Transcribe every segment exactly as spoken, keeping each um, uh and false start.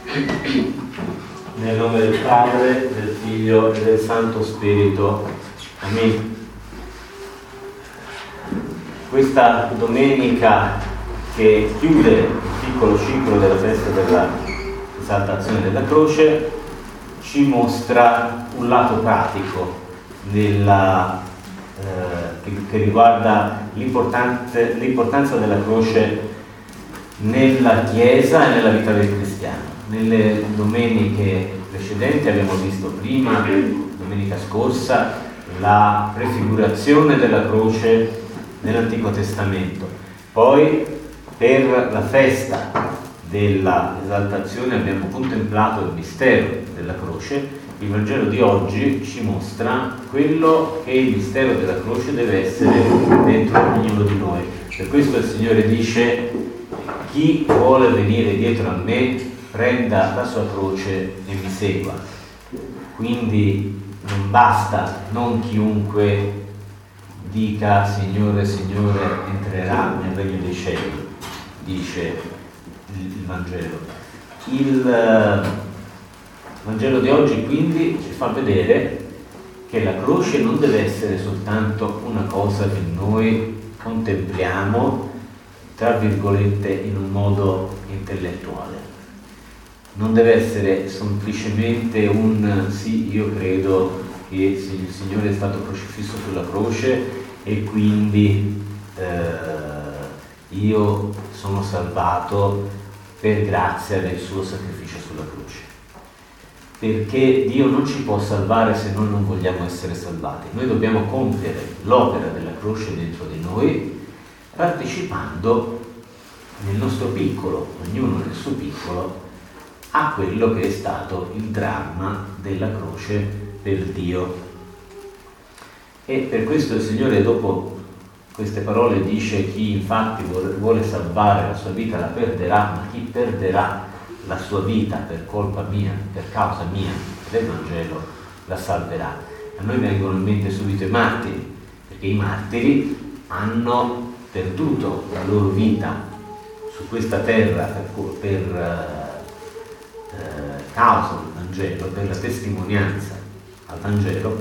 Nel nome del Padre, del Figlio e del Santo Spirito. Amen. Questa domenica che chiude il piccolo ciclo della festa dell'esaltazione della croce ci mostra un lato pratico nella, eh, che, che riguarda l'importanza della croce nella Chiesa e nella vita del cristiano. Nelle domeniche precedenti abbiamo visto prima, domenica scorsa, la prefigurazione della croce nell'Antico Testamento. Poi per la festa dell'esaltazione abbiamo contemplato il mistero della croce. Il Vangelo di oggi ci mostra quello che il mistero della croce deve essere dentro ognuno di noi. Per questo il Signore dice: chi vuole venire dietro a me, prenda la sua croce e mi segua. Quindi non basta, non chiunque dica Signore, Signore entrerà nel regno dei cieli, dice il, il Vangelo. Il uh, Vangelo di oggi quindi ci fa vedere che la croce non deve essere soltanto una cosa che noi contempliamo, tra virgolette, in un modo intellettuale. Non deve essere semplicemente un sì, io credo che il Signore è stato crocifisso sulla croce e quindi eh, io sono salvato per grazia del suo sacrificio sulla croce. Perché Dio non ci può salvare se noi non vogliamo essere salvati. Noi dobbiamo compiere l'opera della croce dentro di noi, partecipando nel nostro piccolo, ognuno nel suo piccolo, a quello che è stato il dramma della croce per Dio. E per questo il Signore, dopo queste parole, dice: chi infatti vuole, vuole salvare la sua vita la perderà, ma chi perderà la sua vita per colpa mia, per causa mia, del Vangelo, la salverà. A noi vengono in mente subito i martiri, perché i martiri hanno perduto la loro vita su questa terra per, per Eh, causa del Vangelo, per la testimonianza al Vangelo,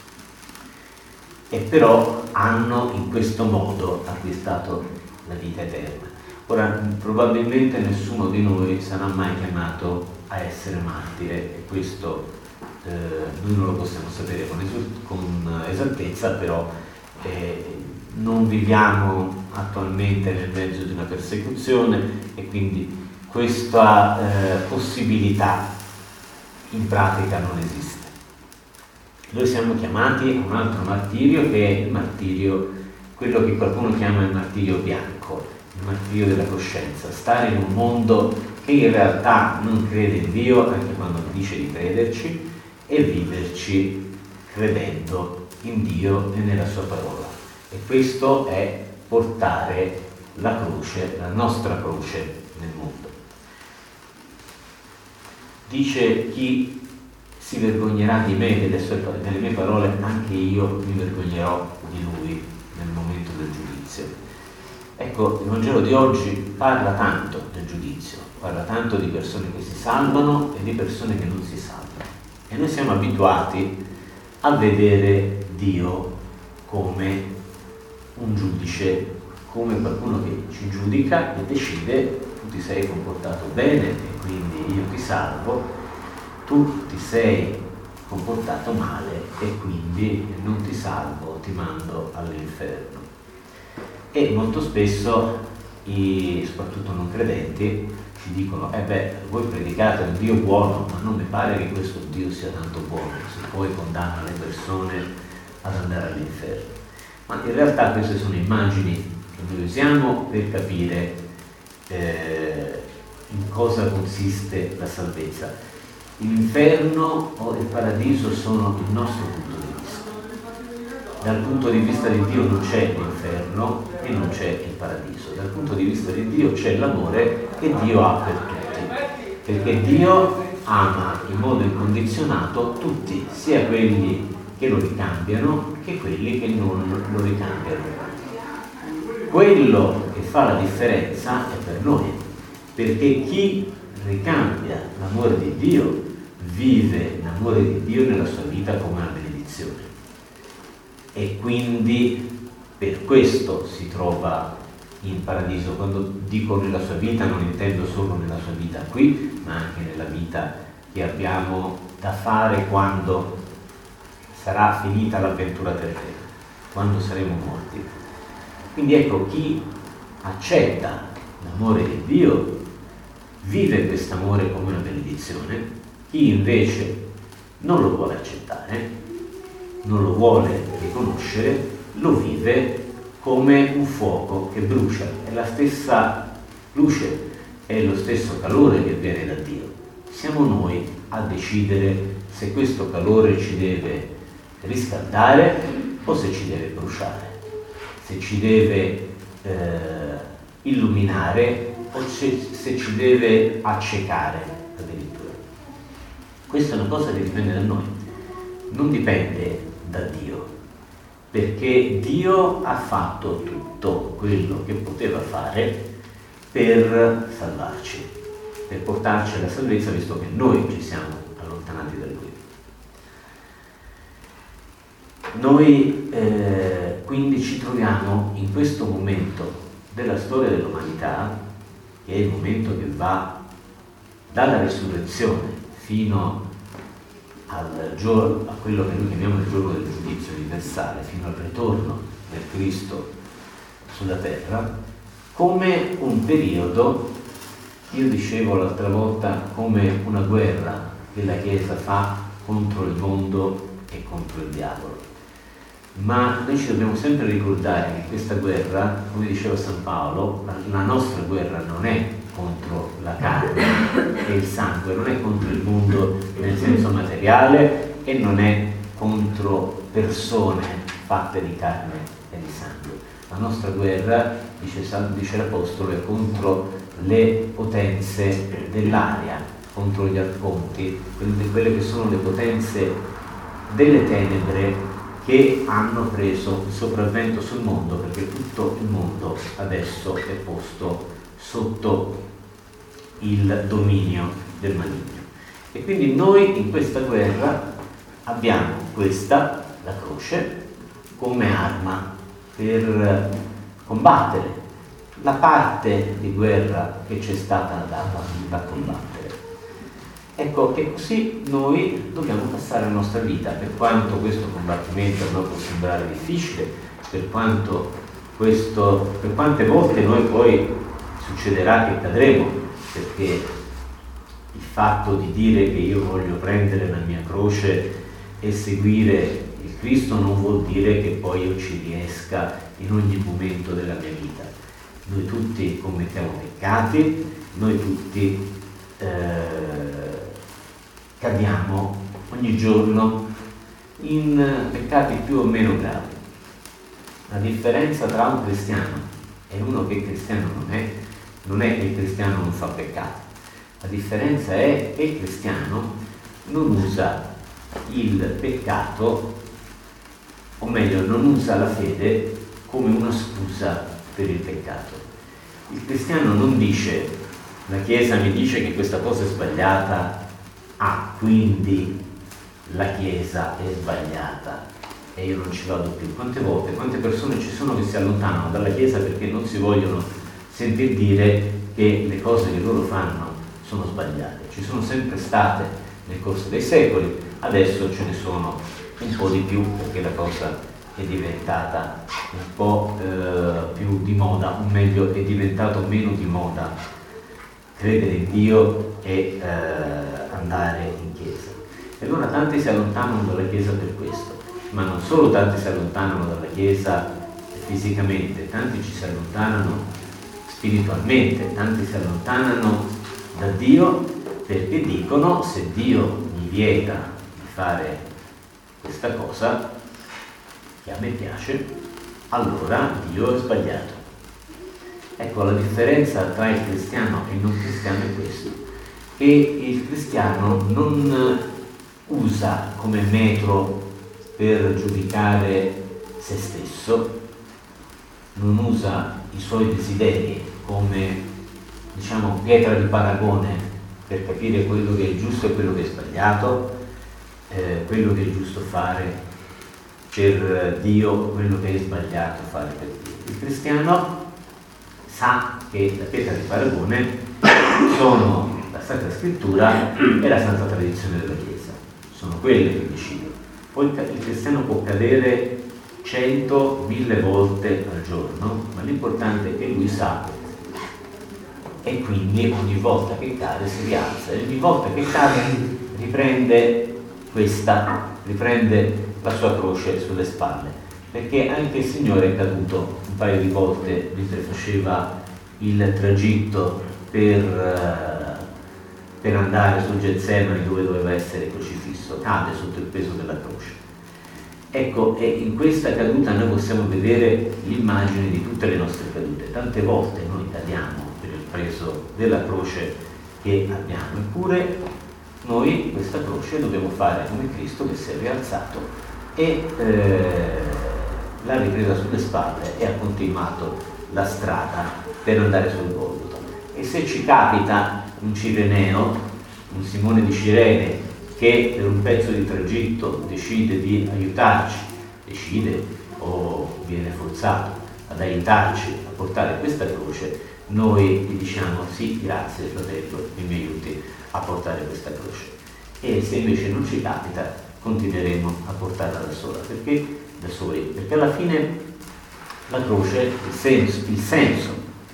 e però hanno in questo modo acquistato la vita eterna. Ora, probabilmente nessuno di noi sarà mai chiamato a essere martire, e questo eh, noi non lo possiamo sapere con, esu- con esattezza, però eh, non viviamo attualmente nel mezzo di una persecuzione e quindi questa eh, possibilità in pratica non esiste. Noi siamo chiamati a un altro martirio, che è il martirio, quello che qualcuno chiama il martirio bianco, il martirio della coscienza, stare in un mondo che in realtà non crede in Dio, anche quando dice di crederci, e viverci credendo in Dio e nella sua parola. E questo è portare la croce, la nostra croce, nel mondo. Dice: chi si vergognerà di me, delle, sue, delle mie parole, anche io mi vergognerò di lui nel momento del giudizio. Ecco, il Vangelo di oggi parla tanto del giudizio, parla tanto di persone che si salvano e di persone che non si salvano. E noi siamo abituati a vedere Dio come un giudice, come qualcuno che ci giudica e decide: tu ti sei comportato bene e quindi io ti salvo, tu ti sei comportato male e quindi non ti salvo, ti mando all'inferno. E molto spesso, i, soprattutto non credenti, ci dicono: eh beh, voi predicate un Dio buono, ma non mi pare che questo Dio sia tanto buono, se poi condanna le persone ad andare all'inferno. Ma in realtà queste sono immagini che noi usiamo per capire Eh, in cosa consiste la salvezza. L'inferno o il paradiso sono il nostro punto di vista. Dal punto di vista di Dio non c'è l'inferno e non c'è il paradiso. Dal punto di vista di Dio c'è l'amore che Dio ha per tutti, perché Dio ama in modo incondizionato tutti, sia quelli che lo ricambiano che quelli che non lo ricambiano. Quello che fa la differenza è per noi, perché chi ricambia l'amore di Dio, vive l'amore di Dio nella sua vita come una benedizione. E quindi per questo si trova in paradiso. Quando dico nella sua vita non intendo solo nella sua vita qui, ma anche nella vita che abbiamo da fare quando sarà finita l'avventura terrena, quando saremo morti. Quindi ecco, chi accetta l'amore di Dio vive quest'amore come una benedizione, chi invece non lo vuole accettare, non lo vuole riconoscere, lo vive come un fuoco che brucia. È la stessa luce, è lo stesso calore che viene da Dio. Siamo noi a decidere se questo calore ci deve riscaldare o se ci deve bruciare, se ci deve eh, illuminare o se, se ci deve accecare addirittura. Questa è una cosa che dipende da noi, non dipende da Dio, perché Dio ha fatto tutto quello che poteva fare per salvarci, per portarci alla salvezza, visto che noi ci siamo allontanati da Lui. Noi eh, quindi ci troviamo in questo momento della storia dell'umanità, che è il momento che va dalla risurrezione fino al giorno, a quello che noi chiamiamo il giorno del giudizio universale, fino al ritorno del Cristo sulla terra, come un periodo, io dicevo l'altra volta, come una guerra che la Chiesa fa contro il mondo e contro il diavolo. Ma noi ci dobbiamo sempre ricordare che questa guerra, come diceva San Paolo, la, la nostra guerra non è contro la carne e il sangue, non è contro il mondo nel senso materiale e non è contro persone fatte di carne e di sangue. La nostra guerra, dice, dice l'Apostolo, è contro le potenze dell'aria, contro gli arconti, quelle che sono le potenze delle tenebre che hanno preso il sopravvento sul mondo, perché tutto il mondo adesso è posto sotto il dominio del maligno. E quindi noi in questa guerra abbiamo questa, la croce, come arma per combattere la parte di guerra che ci è stata data da combattere. Ecco, e così noi dobbiamo passare la nostra vita, per quanto questo combattimento a noi può sembrare difficile, per quanto questo, per quante volte noi poi succederà che cadremo, perché il fatto di dire che io voglio prendere la mia croce e seguire il Cristo non vuol dire che poi io ci riesca in ogni momento della mia vita. Noi tutti commettiamo peccati, noi tutti eh, cadiamo ogni giorno in peccati più o meno gravi. La differenza tra un cristiano e uno che cristiano non è, non è che il cristiano non fa peccato. La differenza è che il cristiano non usa il peccato, o meglio, non usa la fede come una scusa per il peccato. Il cristiano non dice: la Chiesa mi dice che questa cosa è sbagliata, ah, quindi la Chiesa è sbagliata e io non ci vado più. Quante volte, quante persone ci sono che si allontanano dalla Chiesa perché non si vogliono sentir dire che le cose che loro fanno sono sbagliate. Ci sono sempre state nel corso dei secoli, adesso ce ne sono un po' di più perché la cosa è diventata un po' eh, più di moda, o meglio è diventato meno di moda credere in Dio e eh, andare in chiesa. E allora tanti si allontanano dalla Chiesa per questo, ma non solo tanti si allontanano dalla Chiesa fisicamente, tanti ci si allontanano spiritualmente, tanti si allontanano da Dio perché dicono: se Dio mi vieta di fare questa cosa che a me piace, allora Dio è sbagliato. Ecco, la differenza tra il cristiano e il non cristiano è questo, che il cristiano non usa come metro per giudicare se stesso, non usa i suoi desideri come, diciamo, pietra di paragone per capire quello che è giusto e quello che è sbagliato, eh, quello che è giusto fare per Dio, quello che è sbagliato fare per Dio. Il cristiano sa che la pietra di paragone sono la Sacra Scrittura e la Santa Tradizione della Chiesa, sono quelle che decidono. Poi il cristiano può cadere cento, mille volte al giorno, ma l'importante è che lui sa, e quindi ogni volta che cade si rialza, e ogni volta che cade riprende questa, riprende la sua croce sulle spalle, perché anche il Signore è caduto un paio di volte mentre faceva il tragitto per, per andare sul Getsemani, dove doveva essere crocifisso, cade sotto il peso della croce. Ecco, e in questa caduta noi possiamo vedere l'immagine di tutte le nostre cadute. Tante volte noi cadiamo per il peso della croce che abbiamo, eppure noi questa croce dobbiamo fare come Cristo, che si è rialzato e eh, l'ha ripresa sulle spalle e ha continuato la strada per andare sul Golgota. E se ci capita un Cireneo, un Simone di Cirene, che per un pezzo di tragitto decide di aiutarci, decide o viene forzato ad aiutarci a portare questa croce, noi gli diciamo sì, grazie fratello, che mi aiuti a portare questa croce. E se invece non ci capita, continueremo a portarla da sola, perché da soli, perché alla fine la croce, il senso, il senso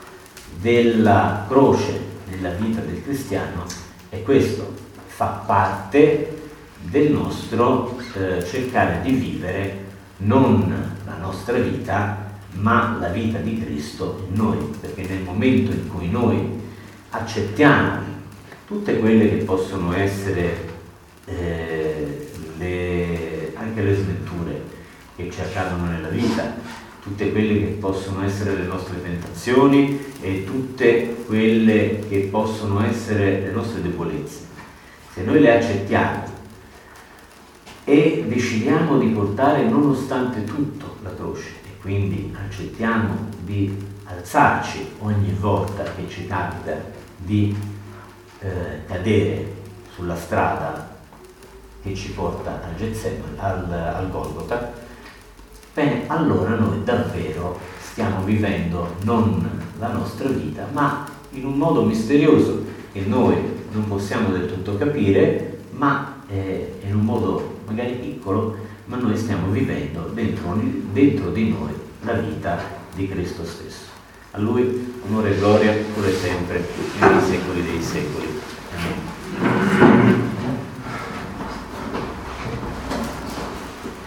della croce nella vita del cristiano è questo: fa parte del nostro eh, cercare di vivere non la nostra vita, ma la vita di Cristo in noi, perché nel momento in cui noi accettiamo tutte quelle che possono essere eh, le, anche le sventure che ci accadono nella vita, tutte quelle che possono essere le nostre tentazioni e tutte quelle che possono essere le nostre debolezze, se noi le accettiamo e decidiamo di portare nonostante tutto la croce, e quindi accettiamo di alzarci ogni volta che ci capita di eh, cadere sulla strada che ci porta al Getsemani, al, al Golgota, bene, allora noi davvero stiamo vivendo non la nostra vita, ma in un modo misterioso che noi non possiamo del tutto capire, ma eh, in un modo magari piccolo, ma noi stiamo vivendo dentro, dentro di noi la vita di Cristo stesso. A Lui onore e gloria pure sempre, nei secoli dei secoli.